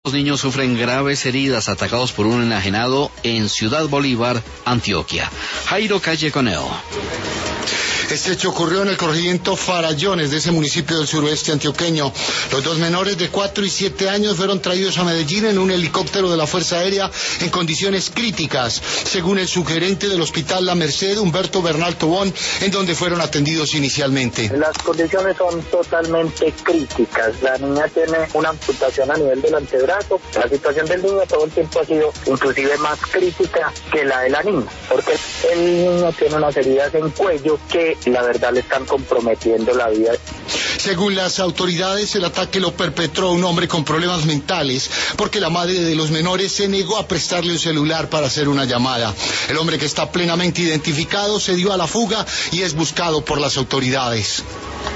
Los niños sufren graves heridas atacados por un enajenado en Ciudad Bolívar, Antioquia. Jairo Calle Coneo. Este hecho ocurrió en el corregimiento Farallones de ese municipio del suroeste antioqueño. Los dos menores de 4 y 7 años fueron traídos a Medellín en un helicóptero de la Fuerza Aérea en condiciones críticas, según el subgerente del Hospital La Merced, Humberto Bernal Tobón, en donde fueron atendidos inicialmente. Las condiciones son totalmente críticas. La niña tiene una amputación a nivel del antebrazo. La situación del niño todo el tiempo ha sido inclusive más crítica que la de la niña, porque el niño tiene unas heridas en cuello que la verdad le están comprometiendo la vida. Según las autoridades, el ataque lo perpetró un hombre con problemas mentales, porque la madre de los menores se negó a prestarle un celular para hacer una llamada. El hombre, que está plenamente identificado, se dio a la fuga y es buscado por las autoridades.